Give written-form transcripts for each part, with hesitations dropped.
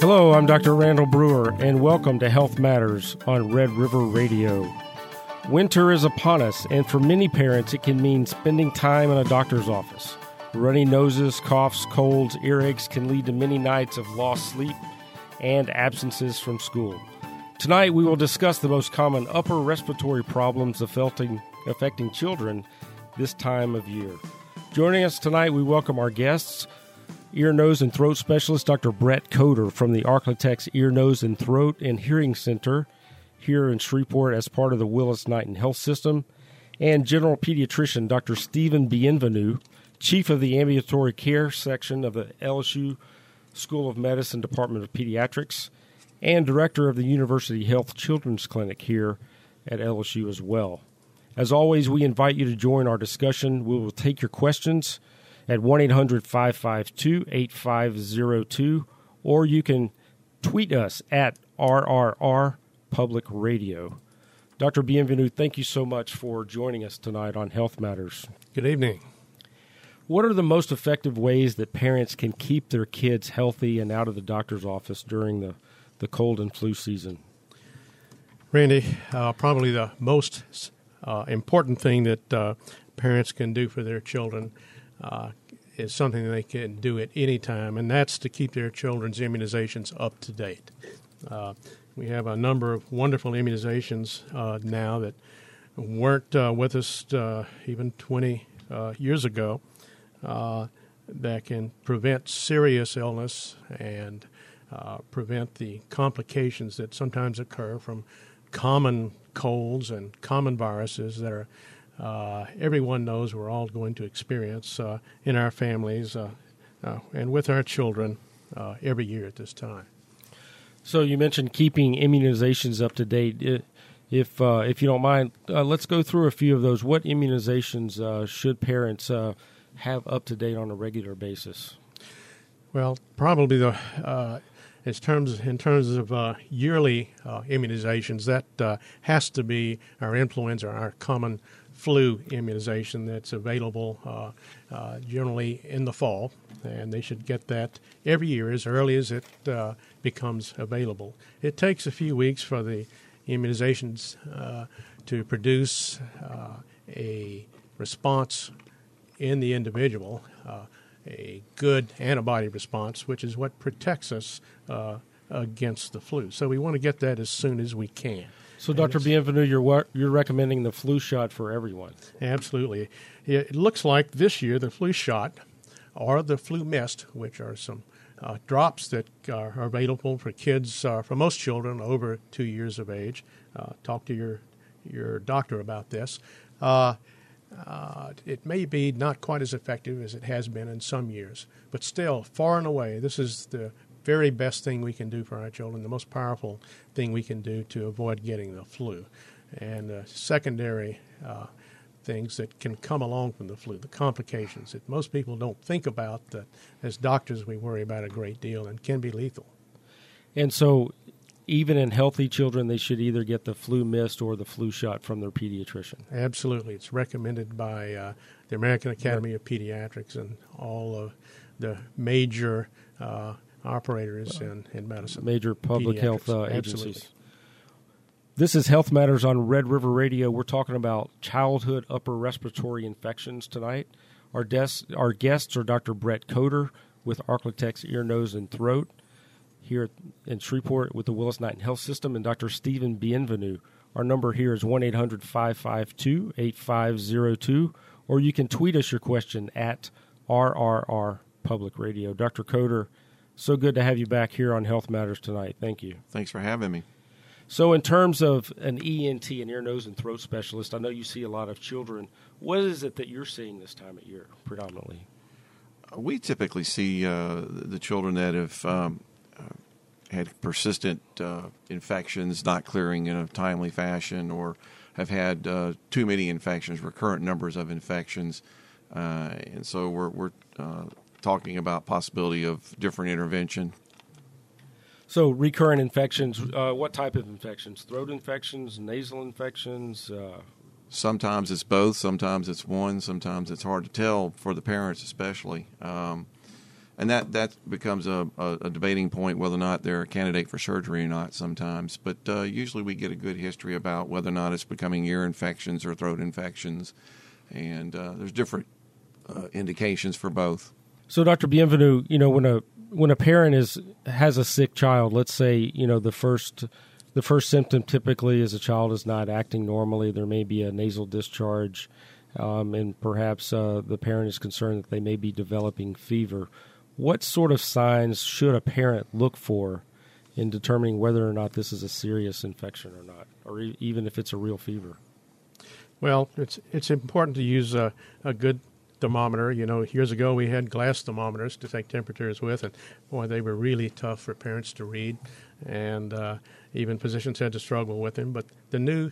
Hello, I'm Dr. Randall Brewer, and welcome to Health Matters on Red River Radio. Winter is upon us, and for many parents, it can mean spending time in a doctor's office. Runny noses, coughs, colds, earaches can lead to many nights of lost sleep and absences from school. Tonight, we will discuss the most common upper respiratory problems affecting children this time of year. Joining us tonight, we welcome our guests, ear, nose, and throat specialist Dr. Brett Coder from the Arklatex Ear, Nose, and Throat and Hearing Center here in Shreveport as part of the Willis-Knighton Health System, and general pediatrician Dr. Stephen Bienvenu, chief of the ambulatory care section of the LSU School of Medicine Department of Pediatrics, and director of the University Health Children's Clinic here at LSU as well. As always, we invite you to join our discussion. We will take your questions at 1-800-552-8502, or you can tweet us at RRR Public Radio. Dr. Bienvenu, thank you so much for joining us tonight on Health Matters. Good evening. What are the most effective ways that parents can keep their kids healthy and out of the doctor's office during the cold and flu season? Randy, probably the most important thing that parents can do for their children is something they can do at any time, and that's to keep their children's immunizations up to date. We have a number of wonderful immunizations now that weren't with us even 20 years ago that can prevent serious illness and prevent the complications that sometimes occur from common colds and common viruses that are everyone knows we're all going to experience in our families and with our children every year at this time. So you mentioned keeping immunizations up to date. If you don't mind, let's go through a few of those. What immunizations should parents have up to date on a regular basis? Well, probably in terms of yearly immunizations, that has to be our influenza, our common flu immunization that's available generally in the fall, and they should get that every year as early as it becomes available. It takes a few weeks for the immunizations to produce a response in the individual, a good antibody response, which is what protects us against the flu. So we want to get that as soon as we can. So, Dr. Bienvenu, you're recommending the flu shot for everyone? Absolutely. It looks like this year the flu shot or the flu mist, which are some drops that are available for kids, for most children over 2 years of age. Talk to your doctor about this. It may be not quite as effective as it has been in some years, but still, far and away, this is the very best thing we can do for our children, the most powerful thing we can do to avoid getting the flu. And secondary things that can come along from the flu, the complications that most people don't think about, that as doctors we worry about a great deal and can be lethal. And so even in healthy children, they should either get the flu mist or the flu shot from their pediatrician. Absolutely. It's recommended by the American Academy of Pediatrics and all of the major operators in medicine. Major public health agencies. Absolutely. This is Health Matters on Red River Radio. We're talking about childhood upper respiratory infections tonight. Our guests are Dr. Brett Coder with Arklatex Ear, Nose, and Throat here in Shreveport with the Willis-Knighton Health System, and Dr. Stephen Bienvenu. Our number here is 1-800-552-8502, or you can tweet us your question at RRR Public Radio. Dr. Coder, so good to have you back here on Health Matters tonight. Thank you. Thanks for having me. So in terms of an ENT, an ear, nose, and throat specialist, I know you see a lot of children. What is it that you're seeing this time of year predominantly? We typically see the children that have had persistent infections not clearing in a timely fashion, or have had too many infections, recurrent numbers of infections. And so we're talking about possibility of different intervention. So recurrent infections, what type of infections? Throat infections, nasal infections? Sometimes it's both. Sometimes it's one. Sometimes it's hard to tell for the parents especially. And that becomes a debating point whether or not they're a candidate for surgery or not sometimes. But usually we get a good history about whether or not it's becoming ear infections or throat infections. And there's different indications for both. So, Dr. Bienvenu, when a parent has a sick child, let's say, the first symptom typically is a child is not acting normally. There may be a nasal discharge, and perhaps the parent is concerned that they may be developing fever. What sort of signs should a parent look for in determining whether or not this is a serious infection or not, or even if it's a real fever? Well, it's important to use a good thermometer. Years ago we had glass thermometers to take temperatures with, and boy, they were really tough for parents to read, and even physicians had to struggle with them. But the new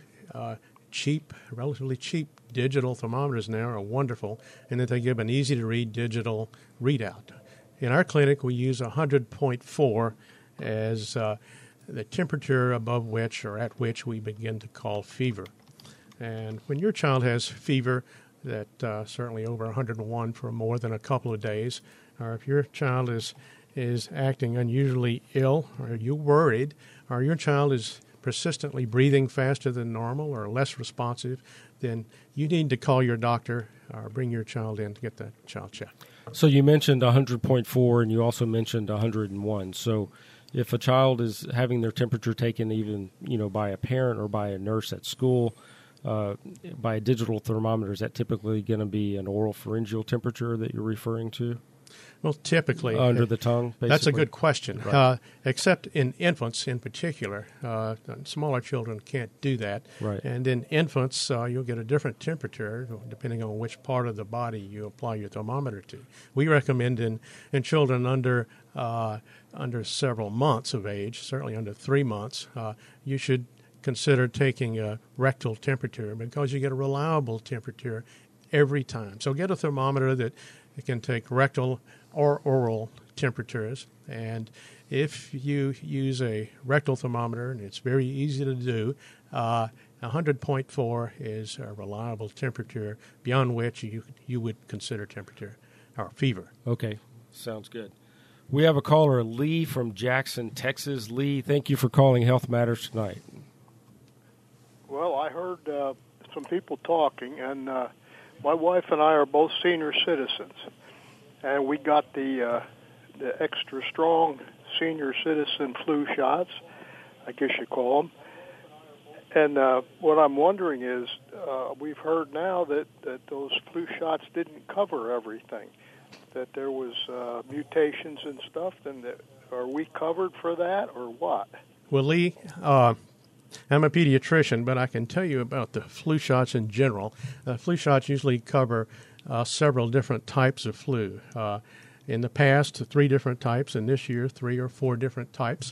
relatively cheap digital thermometers now are wonderful, and that they give an easy-to-read digital readout. In our clinic, we use 100.4 as the temperature above which or at which we begin to call fever. And when your child has fever that certainly over 101 for more than a couple of days, or if your child is acting unusually ill, or you're worried, or your child is persistently breathing faster than normal or less responsive, then you need to call your doctor or bring your child in to get that child checked. So you mentioned 100.4 and you also mentioned 101. So if a child is having their temperature taken even, by a parent or by a nurse at school, by a digital thermometer, is that typically going to be an oral pharyngeal temperature that you're referring to? Well, typically. Under the tongue, basically? That's a good question. Right. Except in infants in particular. Smaller children can't do that. Right. And in infants, you'll get a different temperature depending on which part of the body you apply your thermometer to. We recommend in children under several months of age, certainly under 3 months, you should consider taking a rectal temperature because you get a reliable temperature every time. So get a thermometer that can take rectal or oral temperatures. And if you use a rectal thermometer, and it's very easy to do, 100.4 is a reliable temperature beyond which you would consider temperature or fever. Okay, sounds good. We have a caller, Lee from Jackson, Texas. Lee, thank you for calling Health Matters tonight. Well, I heard some people talking, and my wife and I are both senior citizens, and we got the extra strong senior citizen flu shots, I guess you call them. And what I'm wondering is, we've heard now that those flu shots didn't cover everything, that there was mutations and stuff, and are we covered for that or what? Well, Lee, I'm a pediatrician, but I can tell you about the flu shots in general. Flu shots usually cover several different types of flu. In the past, 3 different types, and this year, 3 or 4 different types.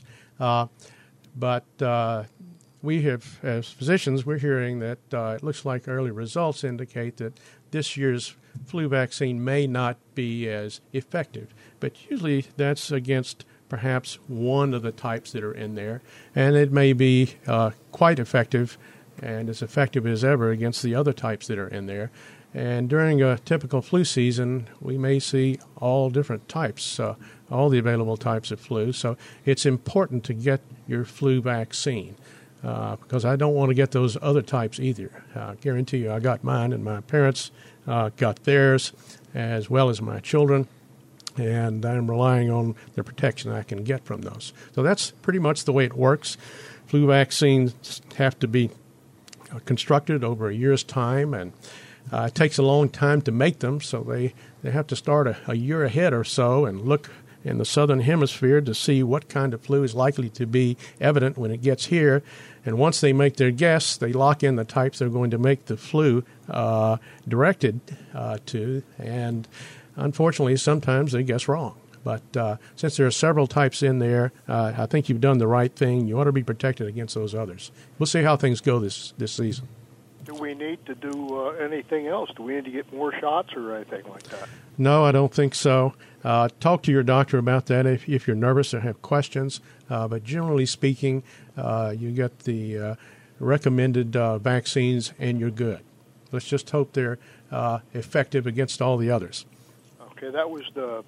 But we have, as physicians, we're hearing that it looks like early results indicate that this year's flu vaccine may not be as effective. But usually that's against perhaps one of the types that are in there, and it may be quite effective and as effective as ever against the other types that are in there. And during a typical flu season, we may see all different types, all the available types of flu. So it's important to get your flu vaccine because I don't want to get those other types either. I guarantee you I got mine, and my parents got theirs, as well as my children. And I'm relying on the protection I can get from those. So that's pretty much the way it works. Flu vaccines have to be constructed over a year's time, and it takes a long time to make them, so they have to start a year ahead or so and look in the southern hemisphere to see what kind of flu is likely to be evident when it gets here. And once they make their guess, they lock in the types they're going to make the flu directed to, and unfortunately, sometimes they guess wrong. But since there are several types in there, I think you've done the right thing. You ought to be protected against those others. We'll see how things go this season. Do we need to do anything else? Do we need to get more shots or anything like that? No, I don't think so. Talk to your doctor about that if you're nervous or have questions. But generally speaking, you get the recommended vaccines and you're good. Let's just hope they're effective against all the others. Okay, that was the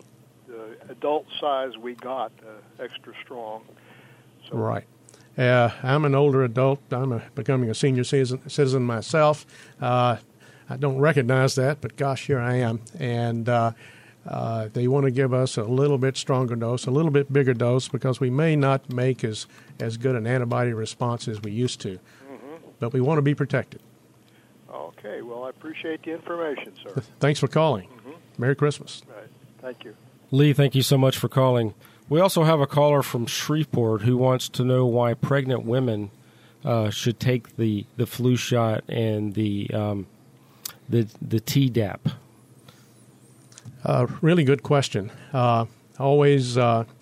the adult size we got, extra strong. So, right. I'm an older adult. I'm becoming a senior citizen myself. I don't recognize that, but gosh, here I am. And they want to give us a little bit stronger dose, a little bit bigger dose, because we may not make as good an antibody response as we used to. But we want to be protected. Okay. Well, I appreciate the information, sir. Thanks for calling. Merry Christmas. Right. Thank you. Lee, thank you so much for calling. We also have a caller from Shreveport who wants to know why pregnant women should take the flu shot and the Tdap. Really good question. Always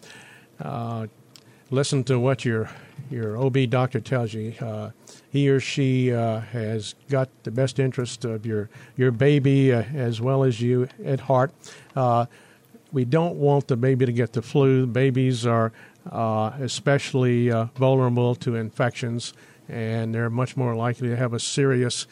listen to what your OB doctor tells you. He or she has got the best interest of your baby as well as you at heart. We don't want the baby to get the flu. Babies are especially vulnerable to infections, and they're much more likely to have a serious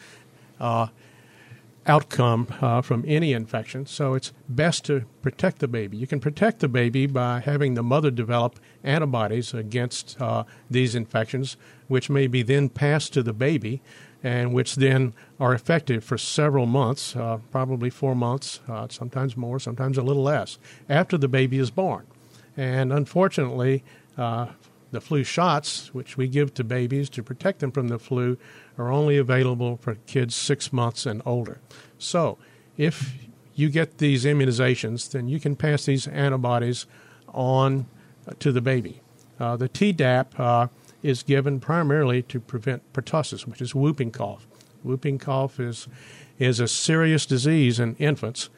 outcome from any infection. So it's best to protect the baby. You can protect the baby by having the mother develop antibodies against these infections, which may be then passed to the baby, and which then are effective for several months, probably 4 months, sometimes more, sometimes a little less, after the baby is born. And unfortunately, the flu shots, which we give to babies to protect them from the flu, are only available for kids 6 months and older. So if you get these immunizations, then you can pass these antibodies on to the baby. The Tdap is given primarily to prevent pertussis, which is whooping cough. Whooping cough is a serious disease in infants,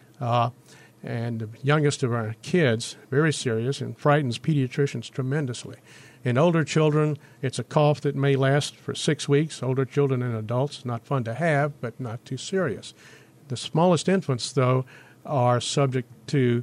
and the youngest of our kids, very serious, and frightens pediatricians tremendously. In older children, it's a cough that may last for 6 weeks. Older children and adults, not fun to have, but not too serious. The smallest infants, though, are subject to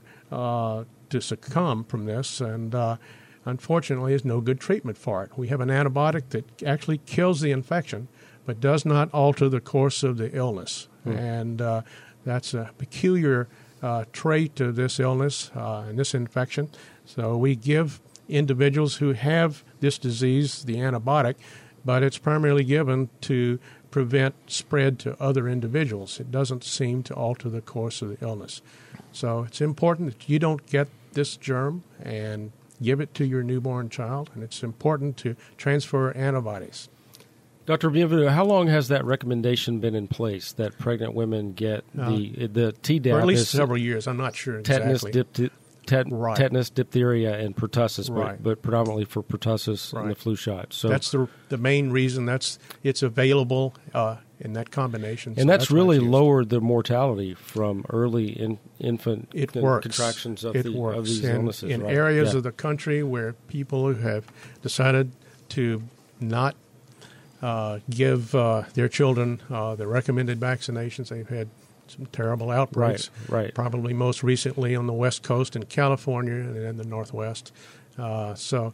succumb from this, and unfortunately, there's no good treatment for it. We have an antibiotic that actually kills the infection, but does not alter the course of the illness. And that's a peculiar trait of this illness and this infection. So we give individuals who have this disease the antibiotic, but it's primarily given to prevent spread to other individuals. It doesn't seem to alter the course of the illness. So it's important that you don't get this germ and give it to your newborn child, and it's important to transfer antibodies. Dr. Bienvenu, how long has that recommendation been in place that pregnant women get the Tdap? For at least several years. I'm not sure exactly. Tetanus, diphtheria, and pertussis, Right. but predominantly for pertussis Right. and the flu shot. So that's the main reason. It's available in that combination. And so that's really why it's used. lowered the mortality from early infant contractions of these illnesses. In right? areas of the country where people who have decided to not give their children the recommended vaccinations, they've had some terrible outbreaks. Right. Probably most recently on the West Coast in California and in the Northwest. And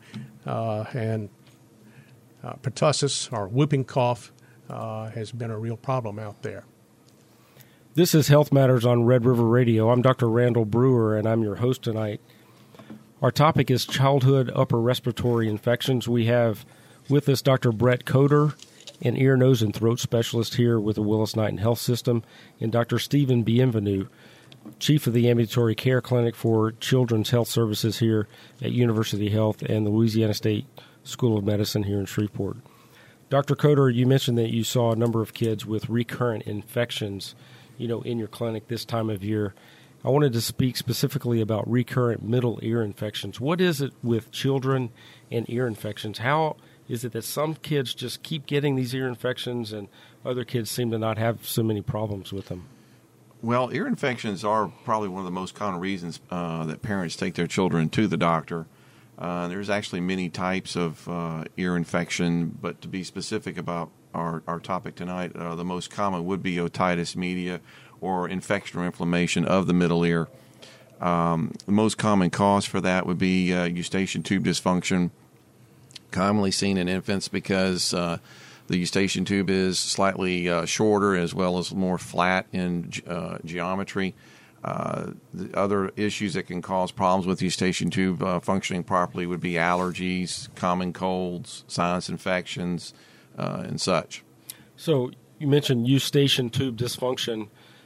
pertussis, or whooping cough, has been a real problem out there. This is Health Matters on Red River Radio. I'm Dr. Randall Brewer, and I'm your host tonight. Our topic is childhood upper respiratory infections. We have with us Dr. Brett Coder, an ear, nose, and throat specialist here with the Willis-Knighton Health System, and Dr. Stephen Bienvenu, chief of the Ambulatory Care Clinic for Children's Health Services here at University Health and the Louisiana State School of Medicine here in Shreveport. Dr. Coder, you mentioned that you saw a number of kids with recurrent infections, in your clinic this time of year. I wanted to speak specifically about recurrent middle ear infections. What is it with children and ear infections? How is it that some kids just keep getting these ear infections and other kids seem to not have so many problems with them? Well, ear infections are probably one of the most common reasons that parents take their children to the doctor. There's actually many types of ear infection, but to be specific about our topic tonight, the most common would be otitis media, or infection or inflammation of the middle ear. The most common cause for that would be eustachian tube dysfunction, commonly seen in infants because the eustachian tube is slightly shorter as well as more flat in geometry. The other issues that can cause problems with the eustachian tube functioning properly would be allergies, common colds, sinus infections, and such. So you mentioned eustachian tube dysfunction.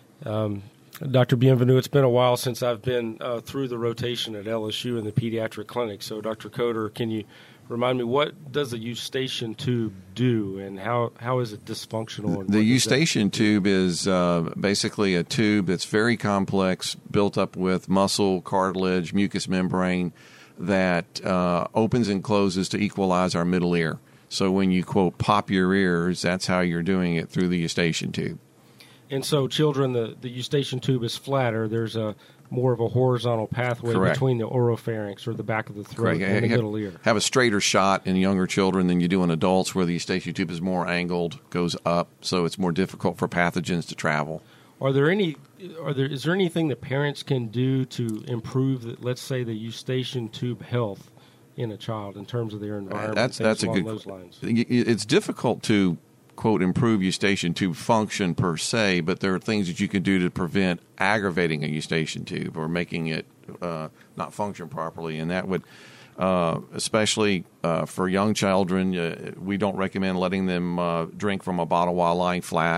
Dr. Bienvenu, it's been a while since I've been through the rotation at LSU in the pediatric clinic. So, Dr. Coder, can you remind me, what does a eustachian tube do, and how is it dysfunctional? The eustachian tube is basically a tube that's very complex, built up with muscle, cartilage, mucous membrane that opens and closes to equalize our middle ear. So when you, quote, pop your ears, that's how you're doing it through the eustachian tube. And so children, the eustachian tube is flatter. There's more of a horizontal pathway Correct. between the oropharynx, or the back of the throat, and the middle ear. Have a straighter shot in younger children than you do in adults, where the eustachian tube is more angled, goes up, so it's more difficult for pathogens to travel. Is there anything that parents can do to improve, let's say, the eustachian tube health in a child in terms of their environment? That's a good. Those lines. It's difficult to, quote, improve eustachian tube function per se, but there are things that you can do to prevent aggravating a eustachian tube or making it not function properly, and that would, especially for young children, we don't recommend letting them drink from a bottle while lying flat.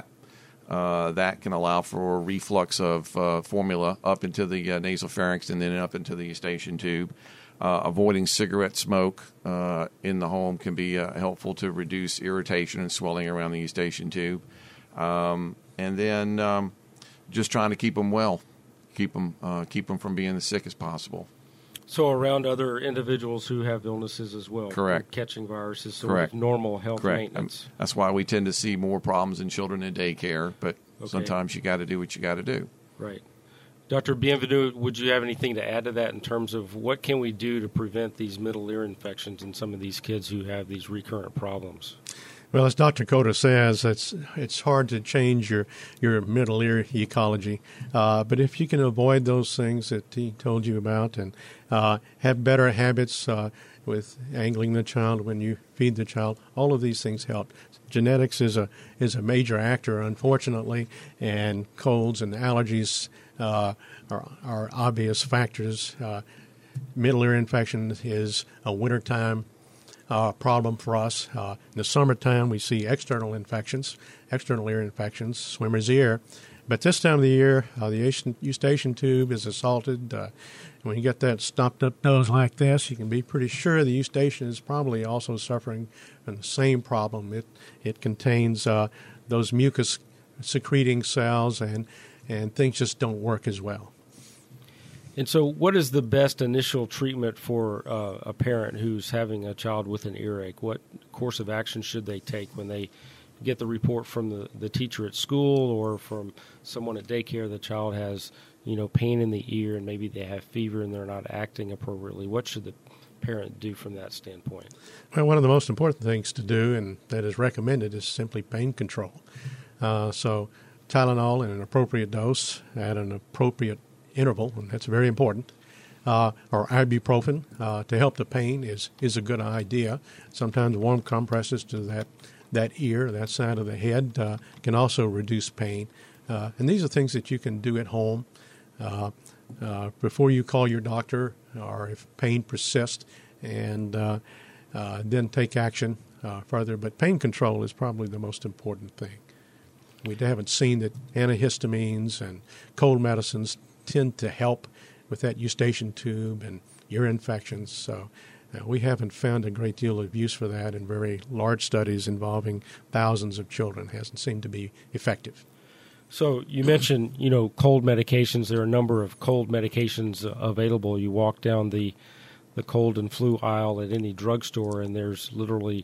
That can allow for reflux of formula up into the nasopharynx and then up into the eustachian tube. Avoiding cigarette smoke in the home can be helpful to reduce irritation and swelling around the eustachian tube. And then just trying to keep them well, keep them from being as sick as possible. So around other individuals who have illnesses as well. Correct. Catching viruses, sort Correct. of normal health Correct. maintenance. That's why we tend to see more problems in children in daycare, but Okay. sometimes you got to do what you got to do. Right. Dr. Bienvenu, would you have anything to add to that in terms of what can we do to prevent these middle ear infections in some of these kids who have these recurrent problems? Well, as Dr. Coder says, it's hard to change your middle ear ecology, but if you can avoid those things that he told you about and have better habits with angling the child when you feed the child, all of these things help. Genetics is a major actor, unfortunately, and colds and allergies are obvious factors. Middle ear infection is a wintertime problem for us. In the summertime, we see external ear infections, swimmer's ear. But this time of the year, the eustachian tube is assaulted. When you get that stopped up nose like this, you can be pretty sure the eustachian is probably also suffering from the same problem. It contains those mucus secreting cells, and things just don't work as well. And so what is the best initial treatment for a parent who's having a child with an earache? What course of action should they take when they get the report from the teacher at school or from someone at daycare the child has, pain in the ear and maybe they have fever and they're not acting appropriately? What should the parent do from that standpoint? Well, one of the most important things to do, and that is recommended, is simply pain control. So Tylenol in an appropriate dose at an appropriate interval, and that's very important, or ibuprofen to help the pain is a good idea. Sometimes warm compresses to that ear, that side of the head, can also reduce pain. And these are things that you can do at home before you call your doctor, or if pain persists, and then take action further. But pain control is probably the most important thing. We haven't seen that antihistamines and cold medicines tend to help with that eustachian tube and ear infections. So we haven't found a great deal of use for that in very large studies involving thousands of children. It hasn't seemed to be effective. So you mentioned, cold medications. There are a number of cold medications available. You walk down the cold and flu aisle at any drugstore, and there's literally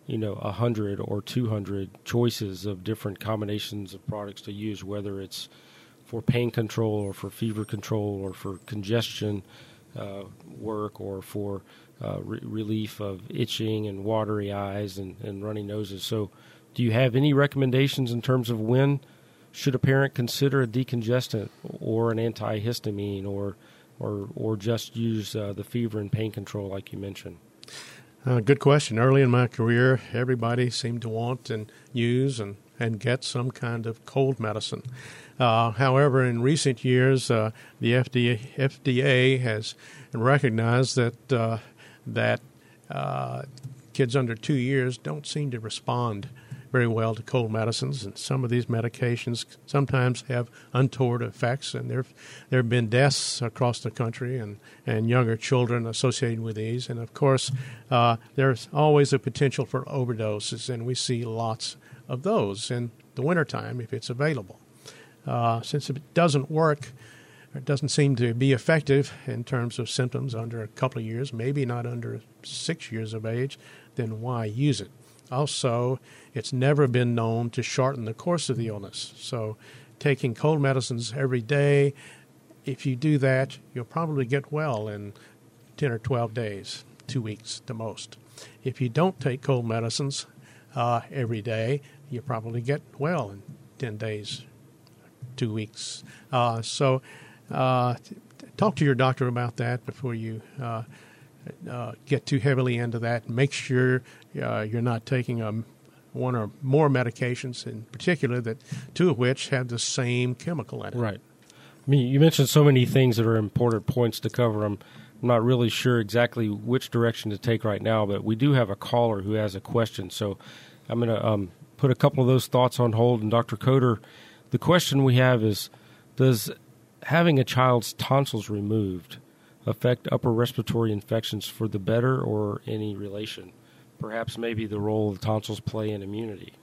100 or 200 choices of different combinations of products to use, whether it's for pain control or for fever control or for congestion work or for relief of itching and watery eyes and runny noses. So do you have any recommendations in terms of when should a parent consider a decongestant or an antihistamine or just use the fever and pain control like you mentioned? Good question. Early in my career, everybody seemed to want and use and and get some kind of cold medicine. However, in recent years, the FDA has recognized that kids under 2 years don't seem to respond very well to cold medicines, and some of these medications sometimes have untoward effects, and there have been deaths across the country and younger children associated with these. And, of course, there's always a potential for overdoses, and we see lots of those in the wintertime if it's available. Since it doesn't work, it doesn't seem to be effective in terms of symptoms under a couple of years, maybe not under 6 years of age, then why use it? Also, it's never been known to shorten the course of the illness. So taking cold medicines every day, if you do that, you'll probably get well in 10 or 12 days, 2 weeks the most. If you don't take cold medicines every day, you probably get well in 10 days, 2 weeks. So talk to your doctor about that before you get too heavily into that. Make sure you're not taking one or more medications, in particular, that two of which have the same chemical in it. Right. I mean, you mentioned so many things that are important points to cover. I'm not really sure exactly which direction to take right now, but we do have a caller who has a question. So I'm going to put a couple of those thoughts on hold. And Dr. Coder, the question we have is, does having a child's tonsils removed affect upper respiratory infections for the better or any relation? Perhaps maybe the role the tonsils play in immunity.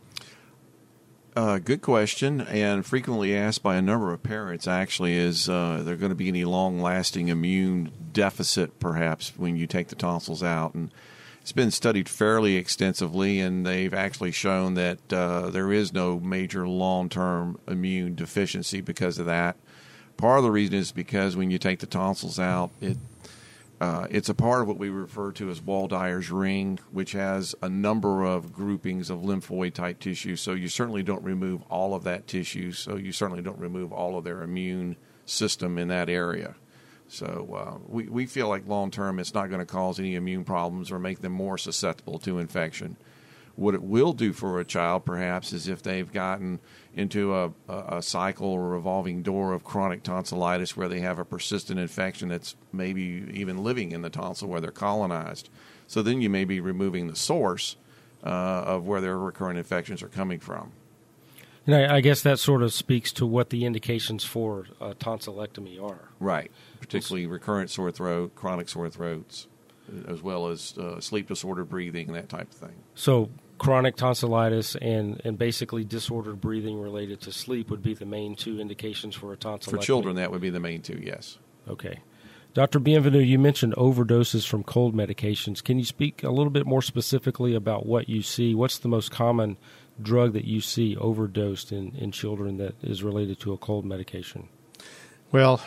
Good question, and frequently asked by a number of parents, actually, is there going to be any long-lasting immune deficit, perhaps, when you take the tonsils out? And it's been studied fairly extensively, and they've actually shown that there is no major long-term immune deficiency because of that. Part of the reason is because when you take the tonsils out, it's a part of what we refer to as Waldeyer's ring, which has a number of groupings of lymphoid-type tissue. So you certainly don't remove all of that tissue, so you certainly don't remove all of their immune system in that area. So we feel like long-term it's not going to cause any immune problems or make them more susceptible to infection. What it will do for a child, perhaps, is if they've gotten into a cycle or revolving door of chronic tonsillitis where they have a persistent infection that's maybe even living in the tonsil where they're colonized. So then you may be removing the source of where their recurrent infections are coming from. And I guess that sort of speaks to what the indications for tonsillectomy are. Right, particularly recurrent sore throat, chronic sore throats, as well as sleep-disordered breathing and that type of thing. So chronic tonsillitis and basically disordered breathing related to sleep would be the main two indications for a tonsillectomy? For children, that would be the main two, yes. Okay. Dr. Bienvenu, you mentioned overdoses from cold medications. Can you speak a little bit more specifically about what you see? What's the most common drug that you see overdosed in children that is related to a cold medication? Well,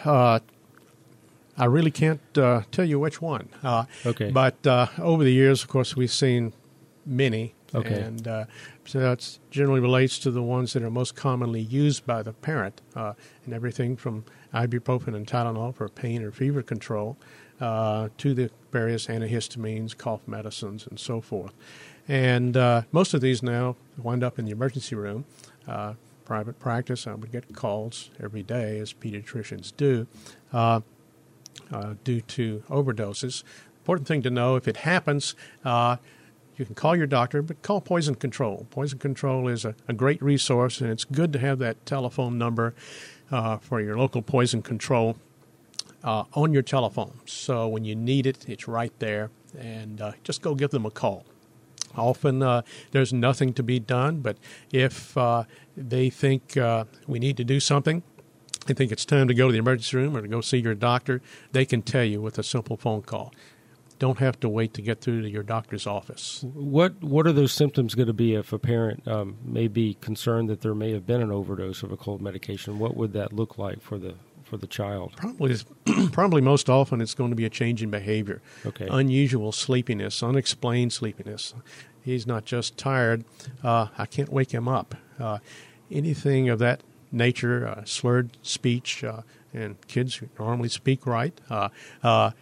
I really can't tell you which one. Okay. But over the years, of course, we've seen many. Okay. And so that generally relates to the ones that are most commonly used by the parent, and everything from ibuprofen and Tylenol for pain or fever control to the various antihistamines, cough medicines, and so forth. And most of these now wind up in the emergency room. Private practice, I would get calls every day, as pediatricians do, due to overdoses. Important thing to know, if it happens, you can call your doctor, but call Poison Control. Poison Control is a great resource, and it's good to have that telephone number for your local poison control on your telephone. So when you need it, it's right there, and just go give them a call. Often there's nothing to be done, but if they think we need to do something, they think it's time to go to the emergency room or to go see your doctor, they can tell you with a simple phone call. Don't have to wait to get through to your doctor's office. What are those symptoms going to be if a parent may be concerned that there may have been an overdose of a cold medication? What would that look like for the child? Probably most often it's going to be a change in behavior. Okay. Unusual sleepiness, unexplained sleepiness. He's not just tired. I can't wake him up. Anything of that nature, slurred speech, and kids who normally speak right,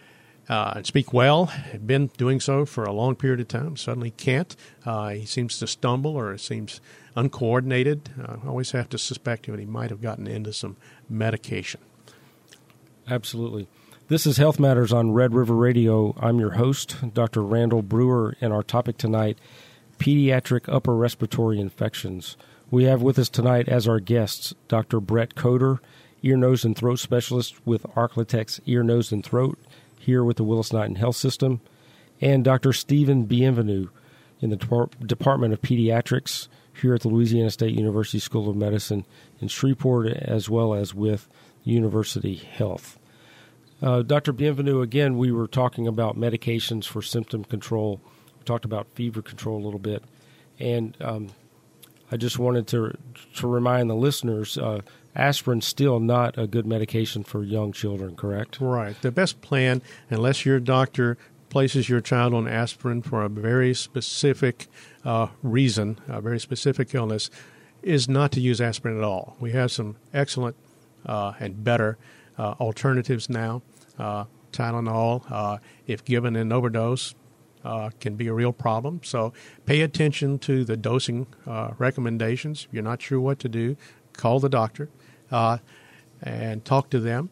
and speak well. Had been doing so for a long period of time. Suddenly can't. He seems to stumble or seems uncoordinated. I always have to suspect that he might have gotten into some medication. Absolutely. This is Health Matters on Red River Radio. I'm your host, Dr. Randall Brewer, and our topic tonight, pediatric upper respiratory infections. We have with us tonight as our guests Dr. Brett Coder, ear, nose, and throat specialist with Arklatex Ear, Nose, and Throat here with the Willis-Knighton Health System, and Dr. Stephen Bienvenu in the Department of Pediatrics here at the Louisiana State University School of Medicine in Shreveport, as well as with University Health. Dr. Bienvenu, again, we were talking about medications for symptom control. We talked about fever control a little bit. And I just wanted to remind the listeners, aspirin's still not a good medication for young children, correct? Right. The best plan, unless your doctor places your child on aspirin for a very specific reason, a very specific illness, is not to use aspirin at all. We have some excellent and better alternatives now. Tylenol, if given in overdose, can be a real problem. So pay attention to the dosing recommendations. If you're not sure what to do, call the doctor and talk to them.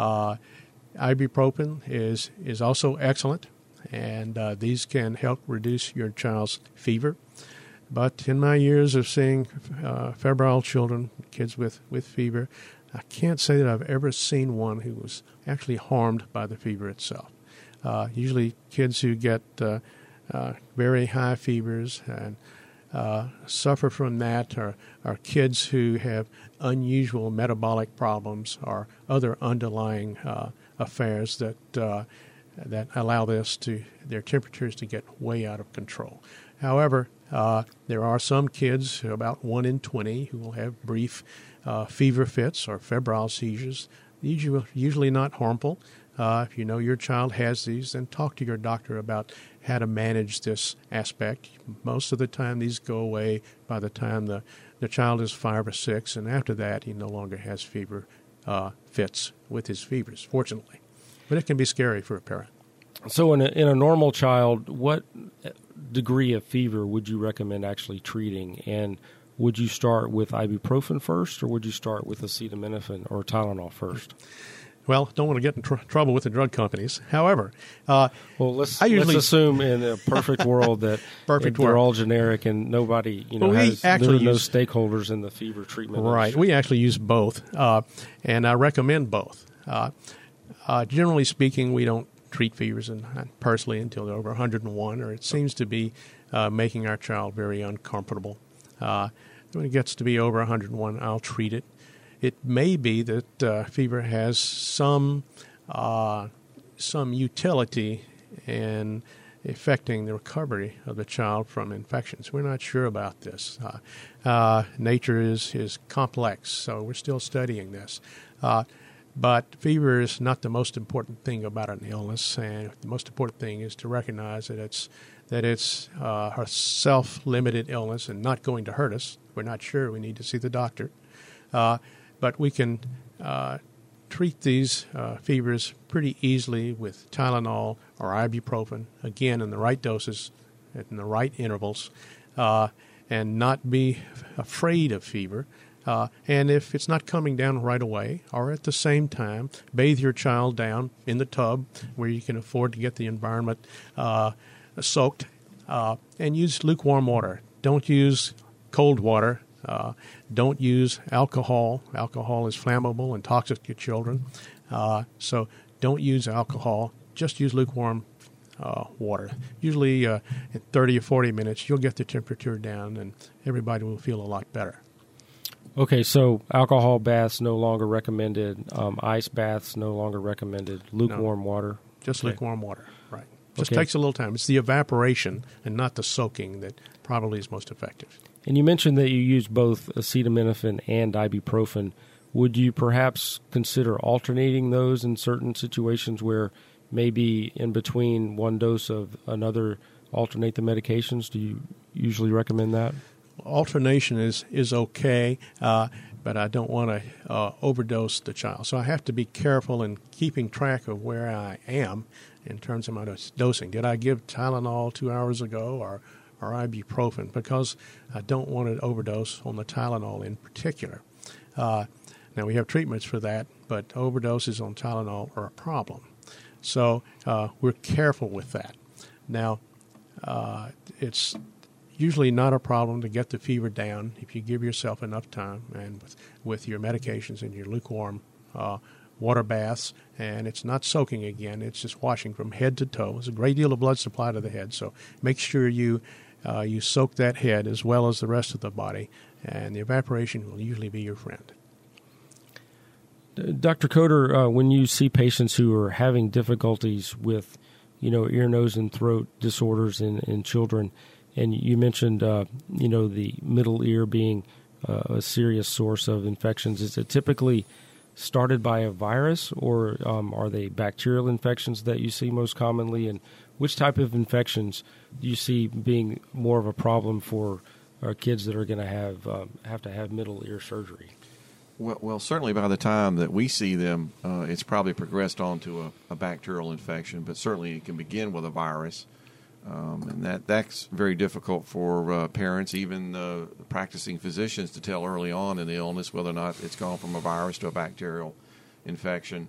Ibuprofen is also excellent, and these can help reduce your child's fever. But in my years of seeing febrile children, kids with fever, I can't say that I've ever seen one who was actually harmed by the fever itself. Usually kids who get very high fevers and suffer from that are kids who have unusual metabolic problems or other underlying affairs that allow their temperatures to get way out of control. However, there are some kids, about 1 in 20, who will have brief fever fits or febrile seizures. These are usually not harmful. If you know your child has these, then talk to your doctor about how to manage this aspect. Most of the time, these go away by the time the child is 5 or 6, and after that, he no longer has fever fits with his fevers, fortunately. But it can be scary for a parent. So in a normal child, what degree of fever would you recommend actually treating? And would you start with ibuprofen first, or would you start with acetaminophen or Tylenol first? Well, don't want to get in trouble with the drug companies. However, let's assume in a perfect world that they're all generic and nobody, there are no stakeholders in the fever treatment. Right. industry. We actually use both, and I recommend both. Generally speaking, we don't treat fevers personally until they're over 101, or it seems to be making our child very uncomfortable. When it gets to be over 101, I'll treat it. It may be that fever has some utility in affecting the recovery of the child from infections. We're not sure about this. Nature is complex, so we're still studying this. But fever is not the most important thing about an illness, and the most important thing is to recognize that it's a self-limited illness and not going to hurt us. We're not sure. We need to see the doctor. But we can treat these fevers pretty easily with Tylenol or ibuprofen, again in the right doses, in the right intervals, and not be afraid of fever. And if it's not coming down right away, or at the same time, bathe your child down in the tub where you can afford to get the environment soaked, and use lukewarm water. Don't use cold water. Don't use alcohol. Alcohol is flammable and toxic to children. So don't use alcohol. Just use lukewarm water. Usually in 30 or 40 minutes, you'll get the temperature down and everybody will feel a lot better. Okay, so alcohol baths no longer recommended. Ice baths no longer recommended. Lukewarm water. Just lukewarm water, right. Just takes a little time. It's the evaporation and not the soaking that probably is most effective. And you mentioned that you use both acetaminophen and ibuprofen. Would you perhaps consider alternating those in certain situations where maybe in between one dose of another, alternate the medications? Do you usually recommend that? Alternation is okay, but I don't want to overdose the child. So I have to be careful in keeping track of where I am in terms of my dosing. Did I give Tylenol 2 hours ago or ibuprofen? Because I don't want to overdose on the Tylenol in particular. Now, we have treatments for that, but overdoses on Tylenol are a problem. So we're careful with that. Now, it's usually not a problem to get the fever down if you give yourself enough time and with your medications and your lukewarm water baths, and it's not soaking again. It's just washing from head to toe. There's a great deal of blood supply to the head, so make sure you soak that head as well as the rest of the body, and the evaporation will usually be your friend. Dr. Coder, when you see patients who are having difficulties with, ear, nose, and throat disorders in children, and you mentioned, the middle ear being a serious source of infections, is it typically started by a virus, or are they bacterial infections that you see most commonly? And which type of infections do you see being more of a problem for kids that are going to have to have middle ear surgery? Well, certainly by the time that we see them, it's probably progressed on to a bacterial infection, but certainly it can begin with a virus. And that's very difficult for parents, even practicing physicians, to tell early on in the illness whether or not it's gone from a virus to a bacterial infection.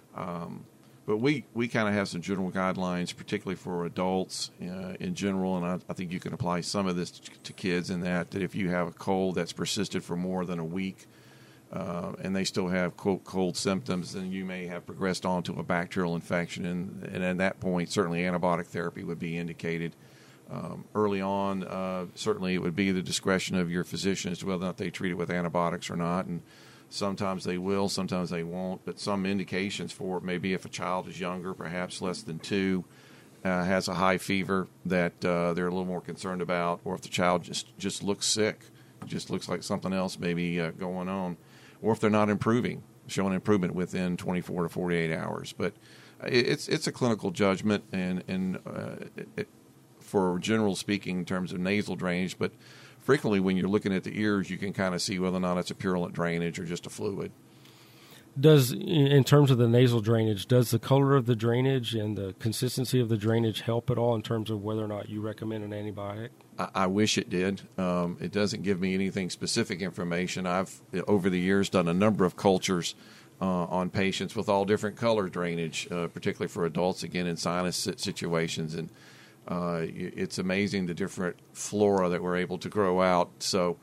But we kind of have some general guidelines, particularly for adults in general, and I think you can apply some of this to kids in that if you have a cold that's persisted for more than a week, and they still have, quote, cold symptoms, then you may have progressed on to a bacterial infection. And at that point, certainly antibiotic therapy would be indicated. Early on, certainly it would be the discretion of your physician as to whether or not they treat it with antibiotics or not. And sometimes they will, sometimes they won't. But some indications for it may be if a child is younger, perhaps less than 2, has a high fever that they're a little more concerned about, or if the child just looks sick, just looks like something else may be going on. Or if they're not improving, showing improvement within 24 to 48 hours. But it's a clinical judgment, and for general speaking in terms of nasal drainage, but frequently when you're looking at the ears, you can kind of see whether or not it's a purulent drainage or just a fluid. In terms of the nasal drainage, does the color of the drainage and the consistency of the drainage help at all in terms of whether or not you recommend an antibiotic? I wish it did. It doesn't give me anything specific information. I've, over the years, done a number of cultures on patients with all different color drainage, particularly for adults, again, in sinus situations. And it's amazing the different flora that we're able to grow out. So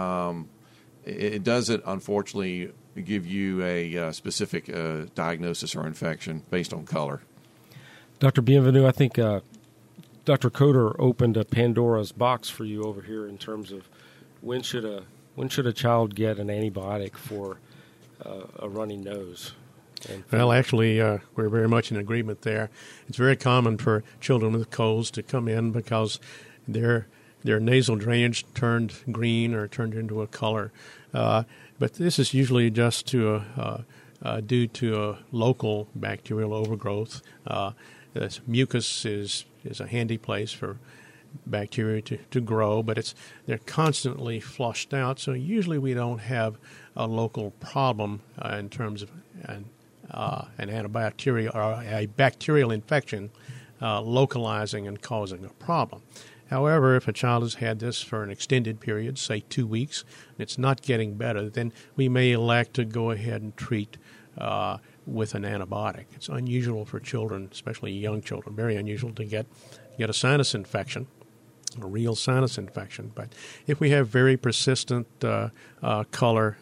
it doesn't, unfortunately, give you a specific diagnosis or infection based on color. Dr. Bienvenu, I think Dr. Coder opened a Pandora's box for you over here in terms of when should a child get an antibiotic for a runny nose? Well, actually, we're very much in agreement there. It's very common for children with colds to come in because their nasal drainage turned green or turned into a color. But this is usually just due to a local bacterial overgrowth. Mucus is a handy place for bacteria to grow, but they're constantly flushed out. So usually we don't have a local problem in terms of an antibacterial or a bacterial infection localizing and causing a problem. However, if a child has had this for an extended period, say 2 weeks, and it's not getting better, then we may elect to go ahead and treat with an antibiotic. It's unusual for children, especially young children, very unusual to get a sinus infection, a real sinus infection. But if we have very persistent color,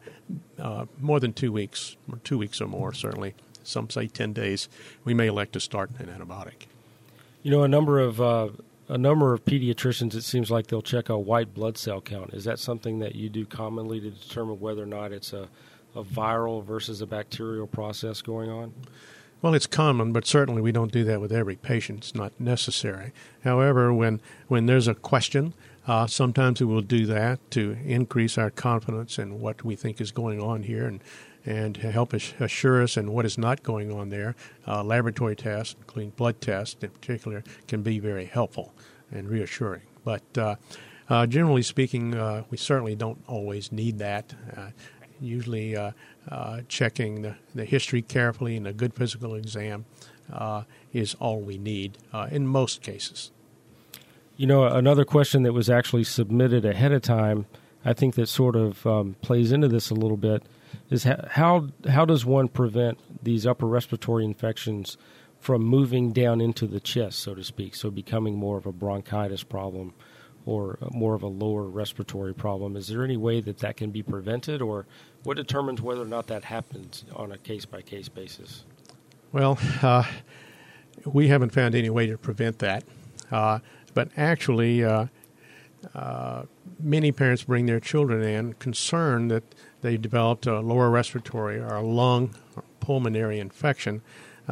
more than 2 weeks, or 2 weeks or more, certainly, some say 10 days, we may elect to start an antibiotic. A number of pediatricians, it seems like they'll check a white blood cell count. Is that something that you do commonly to determine whether or not it's a viral versus a bacterial process going on? Well, it's common, but certainly we don't do that with every patient. It's not necessary. However, when there's a question, sometimes we will do that to increase our confidence in what we think is going on here and help assure us in what is not going on there. Laboratory tests, including blood tests in particular, can be very helpful and reassuring. But Generally speaking, we certainly don't always need that. Usually checking the history carefully and a good physical exam is all we need in most cases. You know, another question that was actually submitted ahead of time, I think that sort of plays into this a little bit, is how does one prevent these upper respiratory infections from moving down into the chest, so to speak, so becoming more of a bronchitis problem or more of a lower respiratory problem? Is there any way that can be prevented, or what determines whether or not that happens on a case-by-case basis? Well, we haven't found any way to prevent that. But actually, many parents bring their children in concerned that they developed a lower respiratory or a lung or pulmonary infection,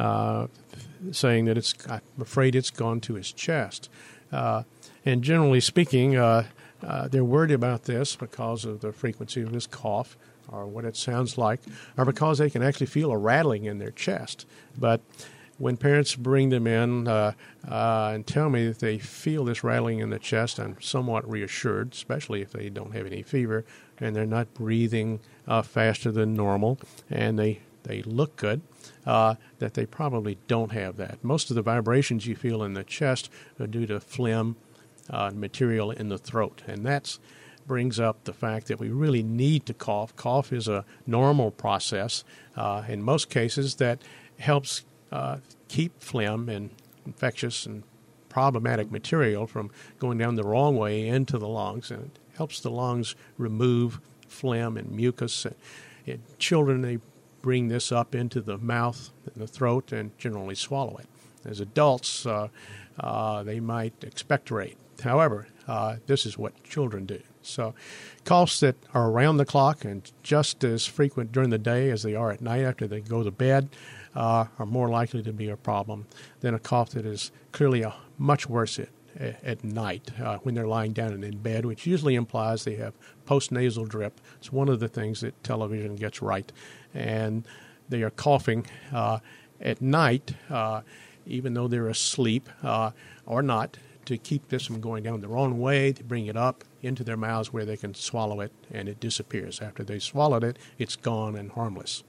saying that I'm afraid it's gone to his chest. And generally speaking, they're worried about this because of the frequency of his cough or what it sounds like, or because they can actually feel a rattling in their chest. But when parents bring them in and tell me that they feel this rattling in the chest, I'm somewhat reassured, especially if they don't have any fever and they're not breathing faster than normal and they look good, that they probably don't have that. Most of the vibrations you feel in the chest are due to phlegm material in the throat, and that brings up the fact that we really need to cough. Cough is a normal process. In most cases, that helps keep phlegm and infectious and problematic material from going down the wrong way into the lungs, and it helps the lungs remove phlegm and mucus. In children, they bring this up into the mouth and the throat and generally swallow it. As adults, they might expectorate. However, this is what children do. So coughs that are around the clock and just as frequent during the day as they are at night after they go to bed are more likely to be a problem than a cough that is clearly much worse at night when they're lying down and in bed, which usually implies they have postnasal drip. It's one of the things that television gets right. And they are coughing at night, even though they're asleep or not, to keep this from going down the wrong way, to bring it up into their mouths where they can swallow it, and it disappears. After they swallowed it, it's gone and harmless.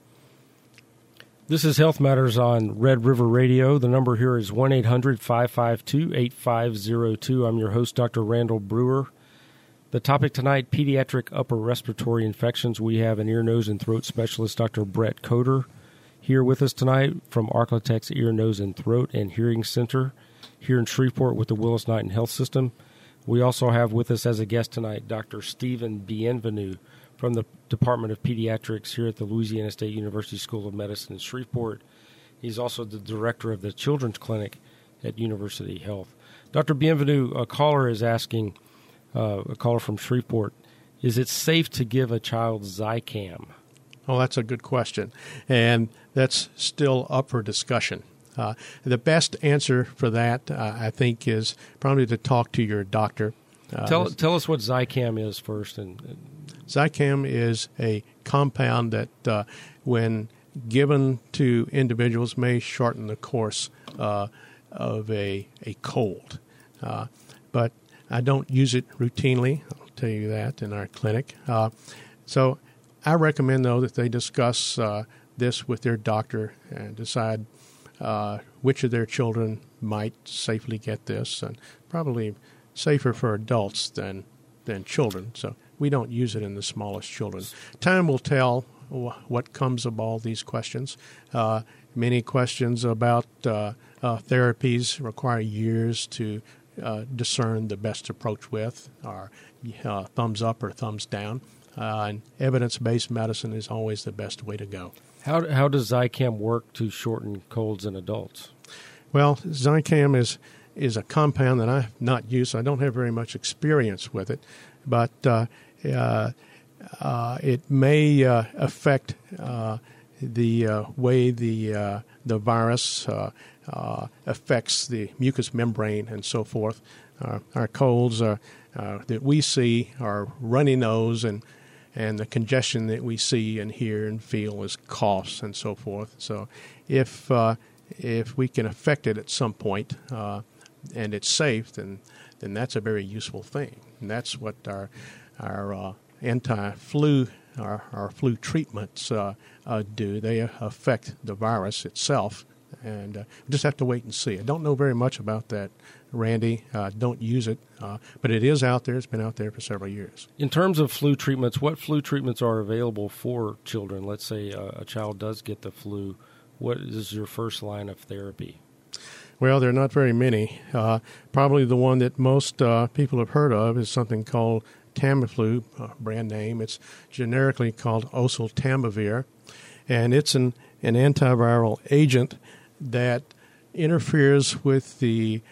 This is Health Matters on Red River Radio. The number here is 1-800-552-8502. I'm your host, Dr. Randall Brewer. The topic tonight, pediatric upper respiratory infections. We have an ear, nose, and throat specialist, Dr. Brett Coder, here with us tonight from Arklatex Ear, Nose, and Throat and Hearing Center here in Shreveport with the Willis-Knighton Health System. We also have with us as a guest tonight Dr. Stephen Bienvenu from the Department of Pediatrics here at the Louisiana State University School of Medicine in Shreveport. He's also the director of the Children's Clinic at University Health. Dr. Bienvenu, a caller is asking, a caller from Shreveport, is it safe to give a child Zicam? Oh, that's a good question, and that's still up for discussion. The best answer for that, I think, is probably to talk to your doctor. Tell us what Zicam is first. Zicam is a compound that, when given to individuals, may shorten the course of a cold. But I don't use it routinely. I'll tell you that in our clinic. So I recommend, though, that they discuss this with their doctor and decide which of their children might safely get this, and probably safer for adults than children. So we don't use it in the smallest children. Time will tell what comes of all these questions. Many questions about therapies require years to discern the best approach with, or thumbs up or thumbs down. And evidence-based medicine is always the best way to go. How does Zicam work to shorten colds in adults? Well, Zicam is a compound that I have not used. So I don't have very much experience with it, but it may affect the way the virus affects the mucous membrane and so forth. Our colds that we see are runny nose, and the congestion that we see and hear and feel is coughs and so forth. So if we can affect it at some point and it's safe, then then that's a very useful thing. And that's what our anti-flu, our flu treatments do. They affect the virus itself, and we just have to wait and see. I don't know very much about that, Randy. Don't use it, but it is out there. It's been out there for several years. In terms of flu treatments, what flu treatments are available for children? Let's say a child does get the flu. What is your first line of therapy? Well, there are not very many. Probably the one that most people have heard of is something called Tamiflu, brand name. It's generically called oseltamivir, and it's an antiviral agent that interferes with the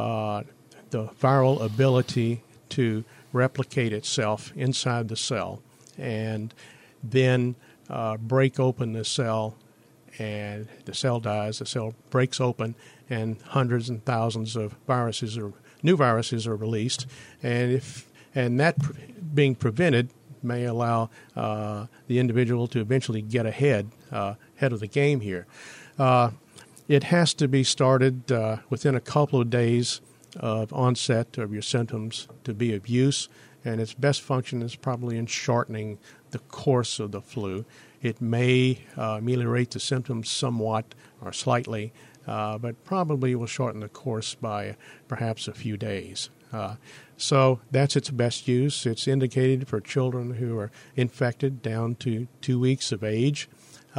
viral ability to replicate itself inside the cell and then break open the cell, and the cell dies, the cell breaks open, and hundreds and thousands of new viruses are released. And that being prevented may allow the individual to eventually get ahead of the game here. It has to be started within a couple of days of onset of your symptoms to be of use, and its best function is probably in shortening the course of the flu. It may ameliorate the symptoms somewhat or slightly, but probably will shorten the course by perhaps a few days. So that's its best use. It's indicated for children who are infected down to 2 weeks of age.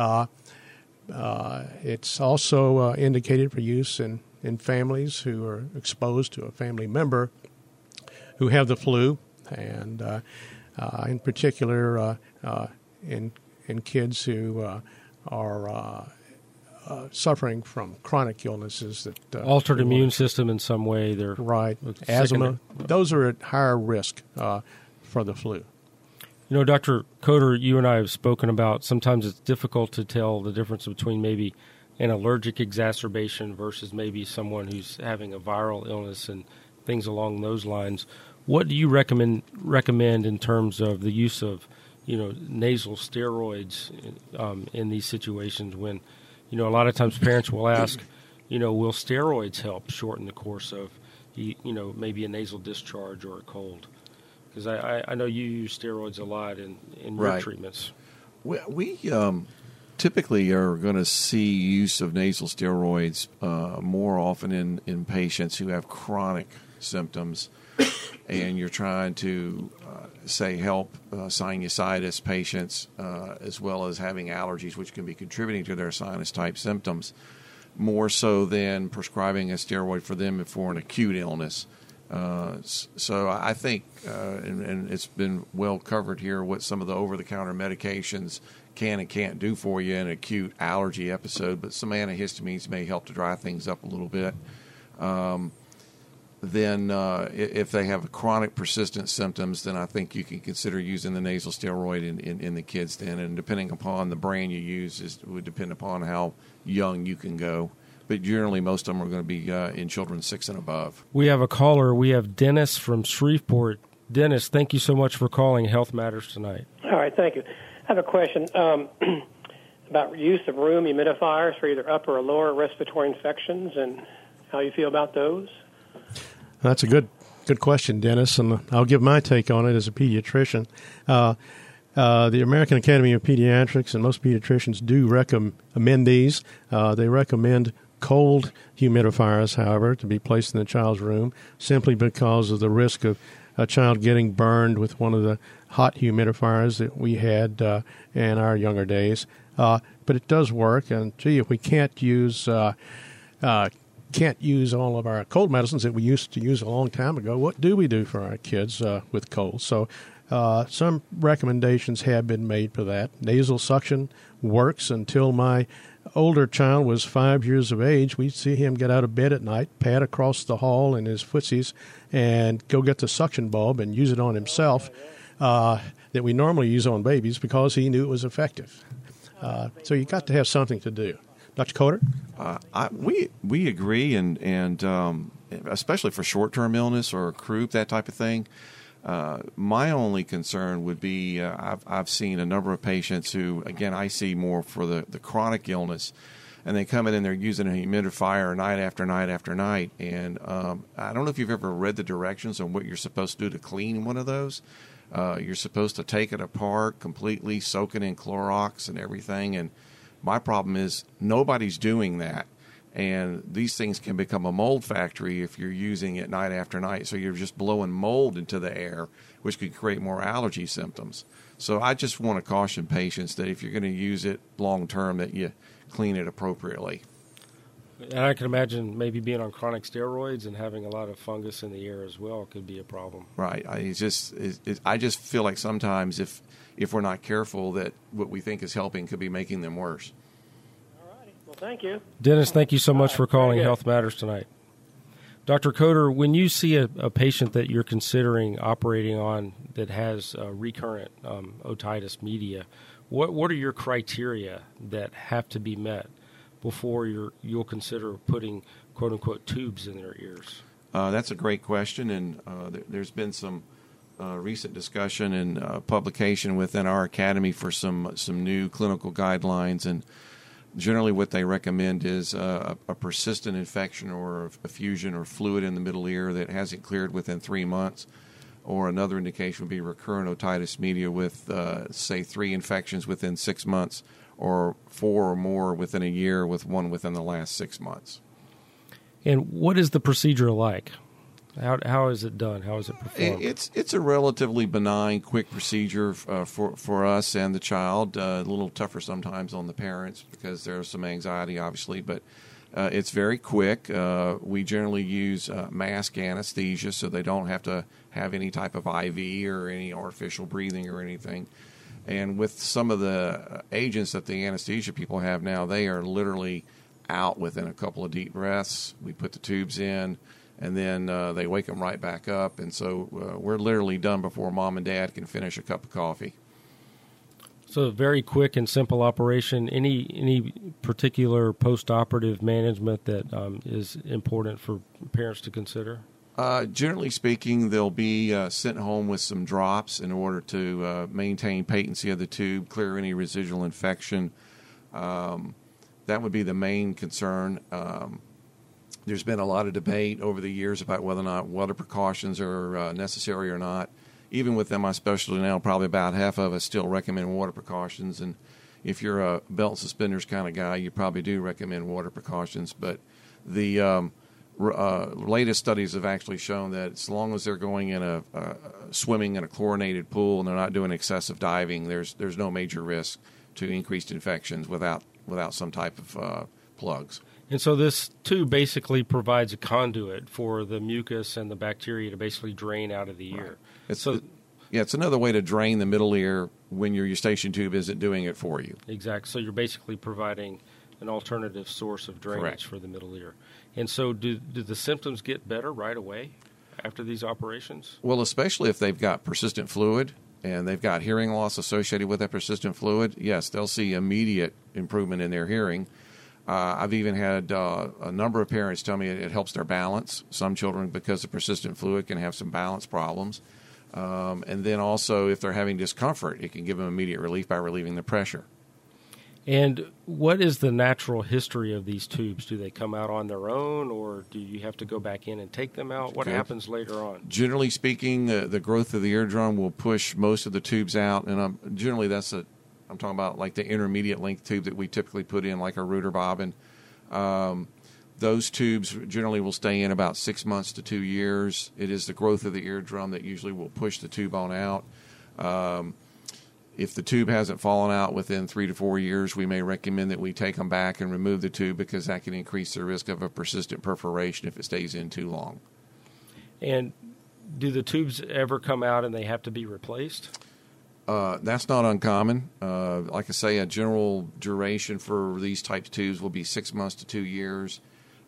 It's also indicated for use in families who are exposed to a family member who have the flu, and in particular in kids who are suffering from chronic illnesses that altered immune system in some way. They're right, asthma. Those are at higher risk for the flu. You know, Dr. Coder, you and I have spoken about sometimes it's difficult to tell the difference between maybe an allergic exacerbation versus maybe someone who's having a viral illness and things along those lines. What do you recommend in terms of the use of, nasal steroids in these situations when, a lot of times parents will ask, will steroids help shorten the course of, maybe a nasal discharge or a cold? Because I know you use steroids a lot in your treatments. We typically are going to see use of nasal steroids more often in patients who have chronic symptoms, and you're trying to, help sinusitis patients as well as having allergies, which can be contributing to their sinus-type symptoms, more so than prescribing a steroid for them for an acute illness. So I think, and it's been well covered here, what some of the over-the-counter medications can and can't do for you in an acute allergy episode, but some antihistamines may help to dry things up a little bit. Then if they have chronic persistent symptoms, then I think you can consider using the nasal steroid in the kids then, and depending upon the brand you use, it would depend upon how young you can go. But generally, most of them are going to be in children 6 and above. We have a caller. We have Dennis from Shreveport. Dennis, thank you so much for calling Health Matters tonight. All right, thank you. I have a question about use of room humidifiers for either upper or lower respiratory infections and how you feel about those. That's a good question, Dennis, and I'll give my take on it as a pediatrician. The American Academy of Pediatrics and most pediatricians do recommend these. They recommend cold humidifiers, however, to be placed in the child's room simply because of the risk of a child getting burned with one of the hot humidifiers that we had in our younger days. But it does work, and if we can't use all of our cold medicines that we used to use a long time ago, what do we do for our kids with colds? So some recommendations have been made for that. Nasal suction works. Until my older child was 5 years of age, we'd see him get out of bed at night, pad across the hall in his footsies, and go get the suction bulb and use it on himself that we normally use on babies because he knew it was effective. So you got to have something to do. Dr. Coder? We agree, and especially for short-term illness or croup, that type of thing. My only concern would be I've seen a number of patients who, again, I see more for the chronic illness, and they come in and they're using a humidifier night after night after night. And I don't know if you've ever read the directions on what you're supposed to do to clean one of those. You're supposed to take it apart completely, soak it in Clorox and everything. And my problem is nobody's doing that. And these things can become a mold factory if you're using it night after night. So you're just blowing mold into the air, which could create more allergy symptoms. So I just want to caution patients that if you're going to use it long term, that you clean it appropriately. And I can imagine maybe being on chronic steroids and having a lot of fungus in the air as well could be a problem. Right. I just feel like sometimes if we're not careful, that what we think is helping could be making them worse. All righty. Well, thank you. Dennis, thank you so much for calling Very good. Health Matters tonight. Dr. Coder, when you see a patient that you're considering operating on that has recurrent otitis media, what are your criteria that have to be met before you'll consider putting quote-unquote tubes in their ears? That's a great question, and there's been some recent discussion and publication within our academy for some new clinical guidelines, and generally what they recommend is a persistent infection or a effusion or fluid in the middle ear that hasn't cleared within 3 months, or another indication would be recurrent otitis media with, say, 3 infections within 6 months, or 4 or more within a year with 1 within the last 6 months. And what is the procedure like? How is it done? How is it performed? It's a relatively benign, quick procedure for us and the child. A little tougher sometimes on the parents because there's some anxiety, obviously, but it's very quick. We generally use mask anesthesia, so they don't have to have any type of IV or any artificial breathing or anything. And with some of the agents that the anesthesia people have now, they are literally out within a couple of deep breaths. We put the tubes in, and then they wake them right back up. And so we're literally done before mom and dad can finish a cup of coffee. So a very quick and simple operation. Any particular post-operative management that is important for parents to consider? Generally speaking, they'll be sent home with some drops in order to maintain patency of the tube, clear any residual infection. That would be the main concern. There's been a lot of debate over the years about whether or not water precautions are necessary or not. Even within my specialty now, probably about half of us still recommend water precautions. And if you're a belt and suspenders kind of guy, you probably do recommend water precautions. But the latest studies have actually shown that as long as they're going in swimming in a chlorinated pool and they're not doing excessive diving, there's no major risk to increased infections without some type of plugs. And so this tube basically provides a conduit for the mucus and the bacteria to basically drain out of the ear. Right. It's another way to drain the middle ear when your eustachian tube isn't doing it for you. Exactly. So you're basically providing an alternative source of drainage Correct. for the middle ear. And so do the symptoms get better right away after these operations? Well, especially if they've got persistent fluid and they've got hearing loss associated with that persistent fluid, yes, they'll see immediate improvement in their hearing. I've even had a number of parents tell me it helps their balance. Some children, because of persistent fluid, can have some balance problems. And then also, if they're having discomfort, it can give them immediate relief by relieving the pressure. And what is the natural history of these tubes? Do they come out on their own, or do you have to go back in and take them out? What happens later on? Generally speaking, the growth of the eardrum will push most of the tubes out, and generally I'm talking about like the intermediate length tube that we typically put in, like a Reuter bobbin. Those tubes generally will stay in about 6 months to 2 years. It is the growth of the eardrum that usually will push the tube on out. If the tube hasn't fallen out within 3 to 4 years, we may recommend that we take them back and remove the tube because that can increase the risk of a persistent perforation if it stays in too long. And do the tubes ever come out and they have to be replaced? That's not uncommon. Like I say, a general duration for these types of tubes will be 6 months to 2 years.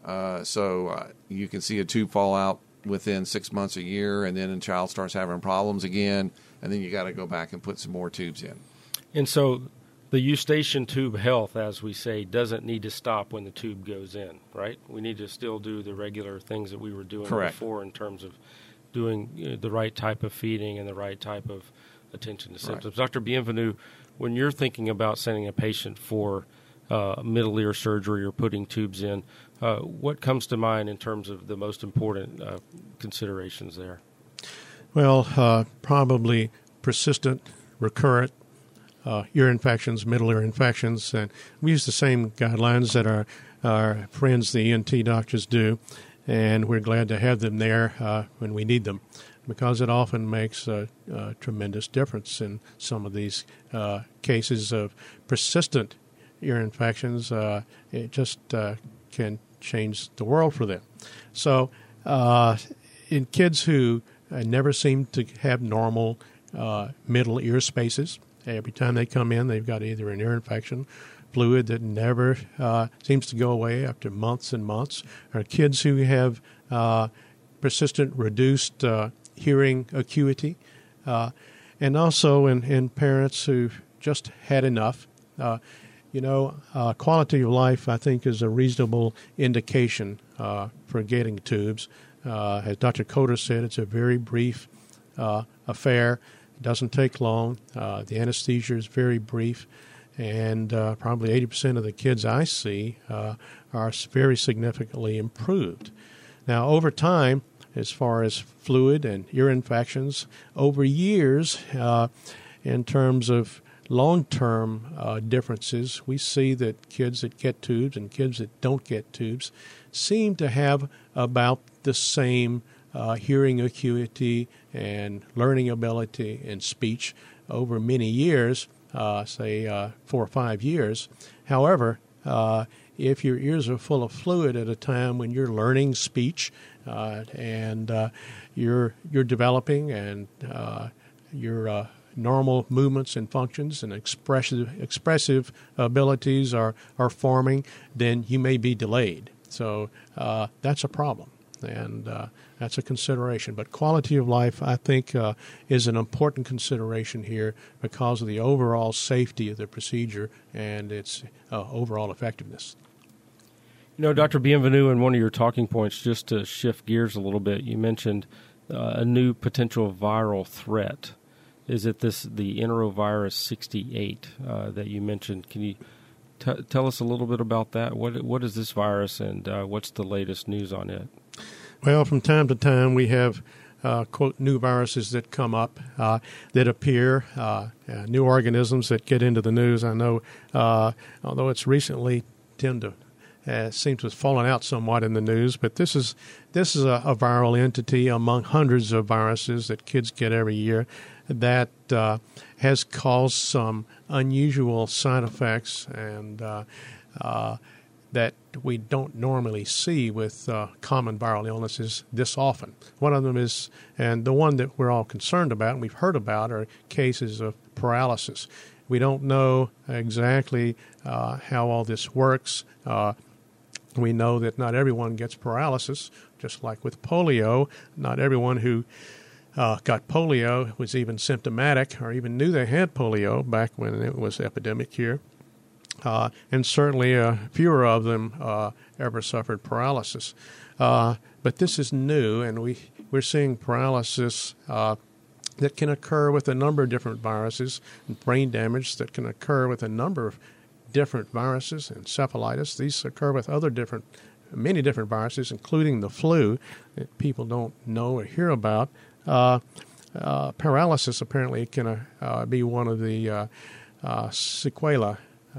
So you can see a tube fall out within 6 months, a year, and then the child starts having problems again, and then you got to go back and put some more tubes in. And so the eustachian tube health, as we say, doesn't need to stop when the tube goes in, right? We need to still do the regular things that we were doing Correct. before in terms of doing the right type of feeding and the right type of attention to symptoms. Right. Dr. Bienvenu, when you're thinking about sending a patient for middle ear surgery or putting tubes in. What comes to mind in terms of the most important considerations there? Well, probably persistent, recurrent ear infections, middle ear infections, and we use the same guidelines that our friends, the ENT doctors, do, and we're glad to have them there when we need them, because it often makes a tremendous difference in some of these cases of persistent ear infections. It just can change the world for them. So in kids who never seem to have normal middle ear spaces, every time they come in, they've got either an ear infection, fluid that never seems to go away after months and months, or kids who have persistent reduced hearing acuity, and also in parents who've just had enough. Quality of life, I think, is a reasonable indication for getting tubes. As Dr. Coder said, it's a very brief affair. It doesn't take long. The anesthesia is very brief, and probably 80% of the kids I see are very significantly improved. Now, over time, as far as fluid and ear infections, over years, in terms of long-term differences, we see that kids that get tubes and kids that don't get tubes seem to have about the same hearing acuity and learning ability and speech over many years, say 4 or 5 years. However, if your ears are full of fluid at a time when you're learning speech and you're developing and your normal movements and functions and expressive abilities are forming, then you may be delayed. So that's a problem, and that's a consideration. But quality of life, I think, is an important consideration here because of the overall safety of the procedure and its overall effectiveness. Dr. Bienvenu, in one of your talking points, just to shift gears a little bit, you mentioned a new potential viral threat. Is it the enterovirus 68 that you mentioned? Can you tell us a little bit about that? What is this virus, and what's the latest news on it? Well, from time to time we have, quote, new viruses that come up, that appear, new organisms that get into the news. I know, although it's recently seems to have fallen out somewhat in the news, but this is a viral entity among hundreds of viruses that kids get every year that has caused some unusual side effects and that we don't normally see with common viral illnesses this often. One of them is, and the one that we're all concerned about and we've heard about, are cases of paralysis. We don't know exactly how all this works. We know that not everyone gets paralysis, just like with polio. Not everyone who got polio was even symptomatic or even knew they had polio back when it was epidemic here. And certainly fewer of them ever suffered paralysis. But this is new, and we're seeing paralysis that can occur with a number of different viruses, and brain damage that can occur with a number of different viruses, encephalitis. These occur with many different viruses, including the flu that people don't know or hear about. Paralysis apparently can be one of the sequelae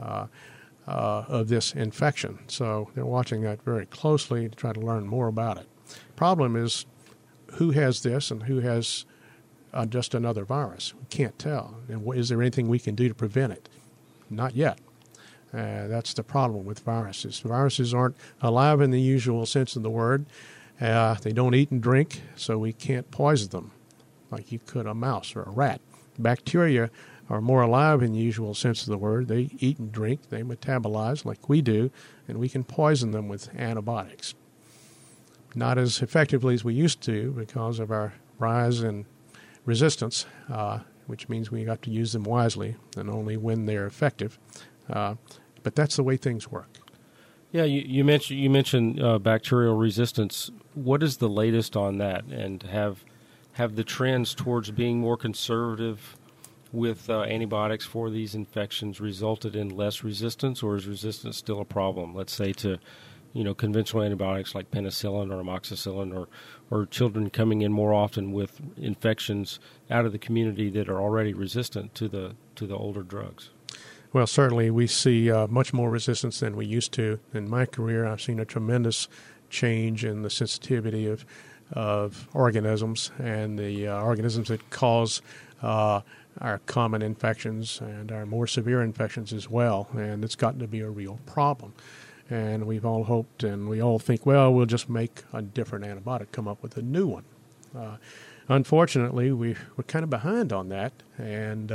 of this infection. So they're watching that very closely to try to learn more about it. Problem is, who has this and who has just another virus? We can't tell. And is there anything we can do to prevent it? Not yet. That's the problem with viruses. Viruses aren't alive in the usual sense of the word. They don't eat and drink, so we can't poison them like you could a mouse or a rat. Bacteria are more alive in the usual sense of the word. They eat and drink, they metabolize like we do, and we can poison them with antibiotics. Not as effectively as we used to because of our rise in resistance, which means we have to use them wisely and only when they're effective. But that's the way things work. Yeah, you mentioned bacterial resistance. What is the latest on that? And have the trends towards being more conservative with antibiotics for these infections resulted in less resistance, or is resistance still a problem? Let's say to, conventional antibiotics like penicillin or amoxicillin, or children coming in more often with infections out of the community that are already resistant to the older drugs. Well, certainly we see much more resistance than we used to. In my career, I've seen a tremendous change in the sensitivity of organisms and the organisms that cause our common infections and our more severe infections as well. And it's gotten to be a real problem. And we've all hoped and we all think, well, we'll just make a different antibiotic, come up with a new one. Unfortunately, we're kind of behind on that, and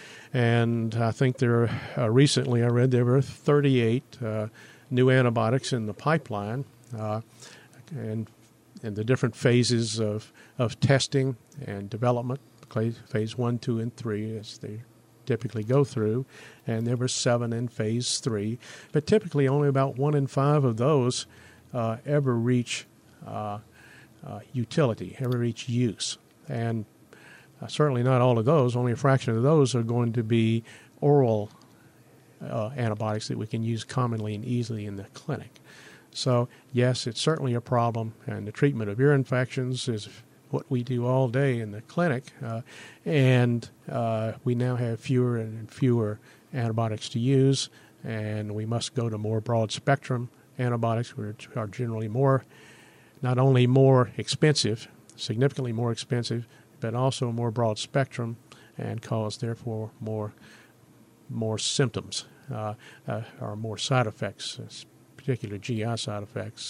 I think recently I read there were 38 new antibiotics in the pipeline, and in the different phases of testing and development, phase 1, 2, and 3, as they typically go through, and there were 7 in phase 3, but typically only about 1 in 5 of those ever reach utility, ever reach use. And certainly not all of those, only a fraction of those are going to be oral antibiotics that we can use commonly and easily in the clinic. So, yes, it's certainly a problem, and the treatment of ear infections is what we do all day in the clinic, and we now have fewer and fewer antibiotics to use, and we must go to more broad-spectrum antibiotics, which are generally not only more expensive, significantly more expensive, but also more broad spectrum and cause, therefore, more symptoms or more side effects, particular GI side effects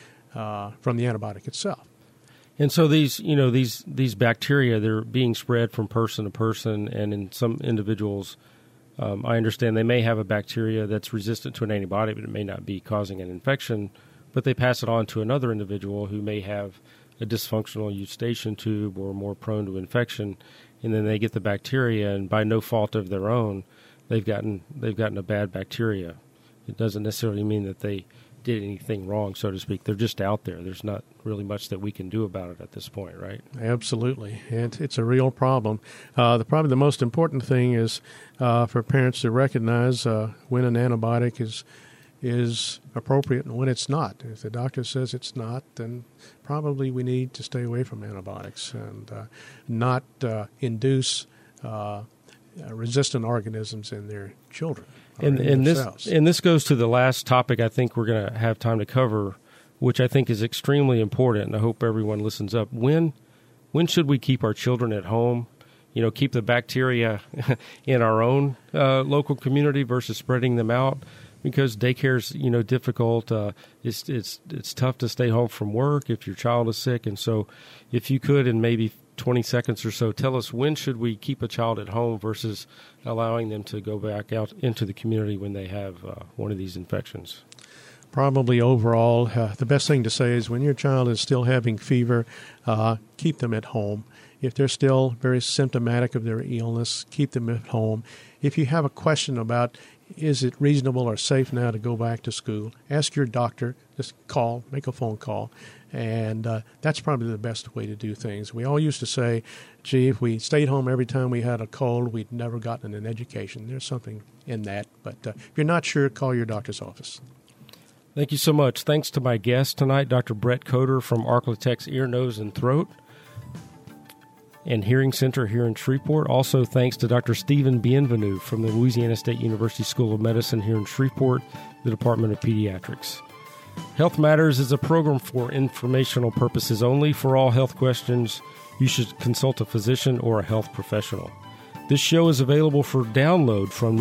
from the antibiotic itself. And so these bacteria, they're being spread from person to person, and in some individuals, I understand they may have a bacteria that's resistant to an antibiotic, but it may not be causing an infection, but they pass it on to another individual who may have a dysfunctional eustachian tube or more prone to infection, and then they get the bacteria, and by no fault of their own, they've gotten a bad bacteria. It doesn't necessarily mean that they did anything wrong, so to speak. They're just out there. There's not really much that we can do about it at this point, right? Absolutely. And it's a real problem. Probably the most important thing is for parents to recognize when an antibiotic is appropriate and when it's not. If the doctor says it's not, then probably we need to stay away from antibiotics and not induce resistant organisms in their children. And this goes to the last topic I think we're going to have time to cover, which I think is extremely important, and I hope everyone listens up. When should we keep our children at home? Keep the bacteria in our own local community versus spreading them out, because daycare's difficult. It's tough to stay home from work if your child is sick, and so if you could, in maybe 20 seconds or so, tell us when should we keep a child at home versus allowing them to go back out into the community when they have one of these infections? Probably overall, the best thing to say is when your child is still having fever, keep them at home. If they're still very symptomatic of their illness, keep them at home. If you have a question about is it reasonable or safe now to go back to school, ask your doctor. Just make a phone call. And that's probably the best way to do things. We all used to say, gee, if we stayed home every time we had a cold, we'd never gotten an education. There's something in that. But if you're not sure, call your doctor's office. Thank you so much. Thanks to my guest tonight, Dr. Brett Coder from Arklatex Ear, Nose, and Throat and Hearing Center here in Shreveport. Also, thanks to Dr. Stephen Bienvenu from the Louisiana State University School of Medicine here in Shreveport, the Department of Pediatrics. Health Matters is a program for informational purposes only. For all health questions, you should consult a physician or a health professional. This show is available for download from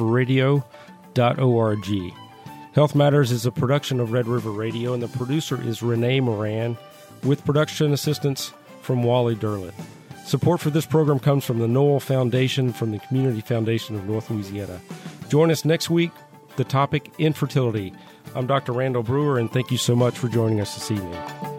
redriverradio.org. Health Matters is a production of Red River Radio, and the producer is Renee Moran, with production assistance from Wally Derleth. Support for this program comes from the Noel Foundation from the Community Foundation of North Louisiana. Join us next week. The topic, infertility. I'm Dr. Randall Brewer, and thank you so much for joining us this evening.